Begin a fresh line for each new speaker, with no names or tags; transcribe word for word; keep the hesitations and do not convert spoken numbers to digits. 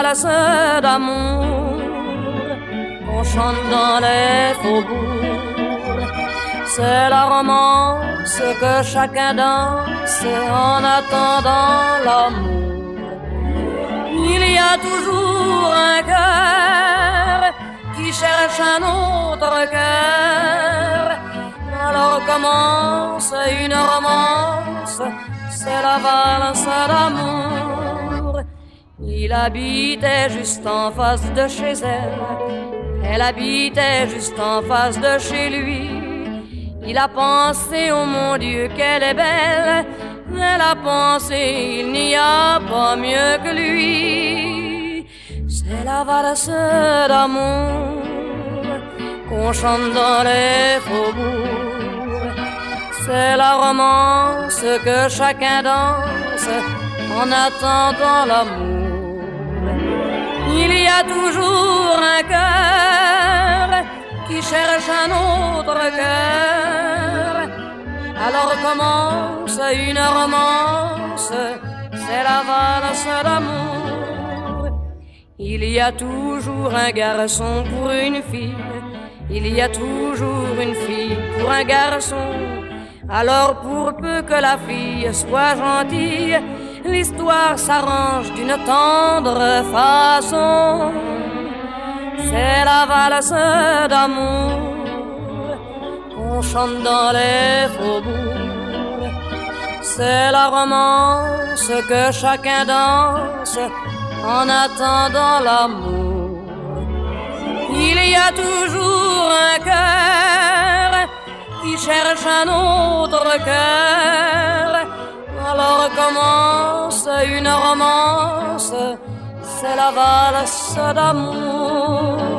valse d'amour qu'on chante dans les faubourgs. C'est la romance que chacun danse en attendant l'amour. Il y a toujours un cœur qui cherche un autre cœur. Alors commence une romance, c'est la valse d'amour. Il habitait juste en face de chez elle, elle habitait juste en face de chez lui. Il a pensé, oh mon Dieu, qu'elle est belle. Elle a pensé, il n'y a pas mieux que lui. C'est la valse d'amour qu'on chante dans les faubourgs. C'est la romance que chacun danse en attendant l'amour. Il y a toujours un cœur qui cherche un autre cœur. Alors commence une romance, c'est la valse d'amour. Il y a toujours un garçon pour une fille, il y a toujours une fille pour un garçon. Alors pour peu que la fille soit gentille, l'histoire s'arrange d'une tendre façon. C'est la valse d'amour qu'on chante dans les faubourgs. C'est la romance que chacun danse en attendant l'amour. Il y a toujours un cœur qui cherche un autre cœur. Alors commence une romance, c'est la valse d'amour.